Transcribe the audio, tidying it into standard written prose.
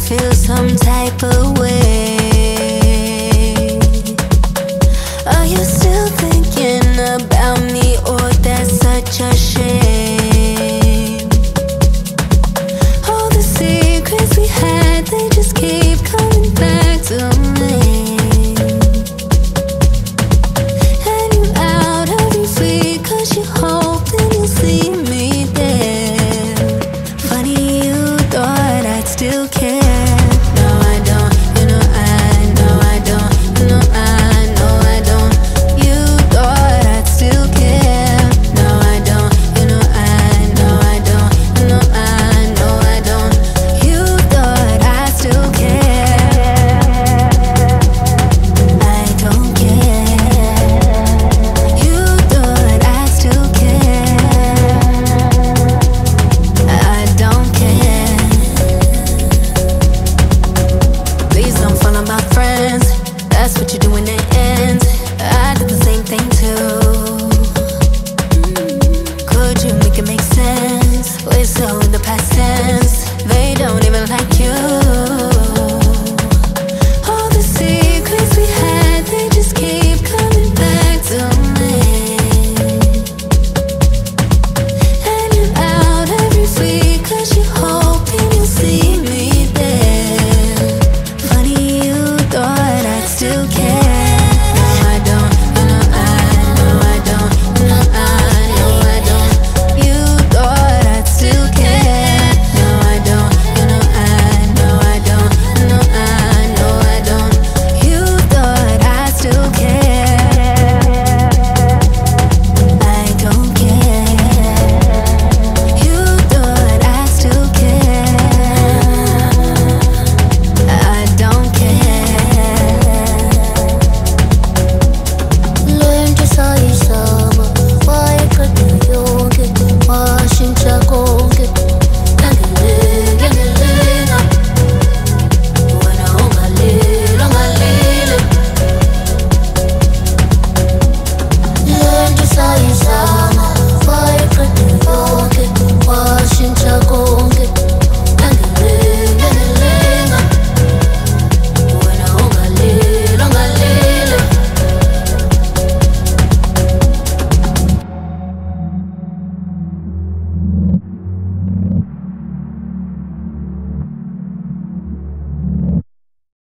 feel some type of way. Are you still thinking about me? Oh, that's such a shame. All the secrets we had, they just keep coming back to me. And you out every week 'cause you hope that you'll see me there. Funny, you thought I'd still care. No, I don't, you know I know I don't, you know I know I don't. You thought I'd still care. No, I don't, you know I know I don't, you know I know I don't. You thought I'd still care. I don't care. You thought I'd still care. I don't care. Please don't follow my friends. That's what you do in the end. I did the same thing too. Could you make it make sense? We're so in the past tense. They don't even like you. All the secrets we had, they just keep coming back to me. And you're out every week 'cause you hoping you'll see me there. Funny, you thought I'd still care.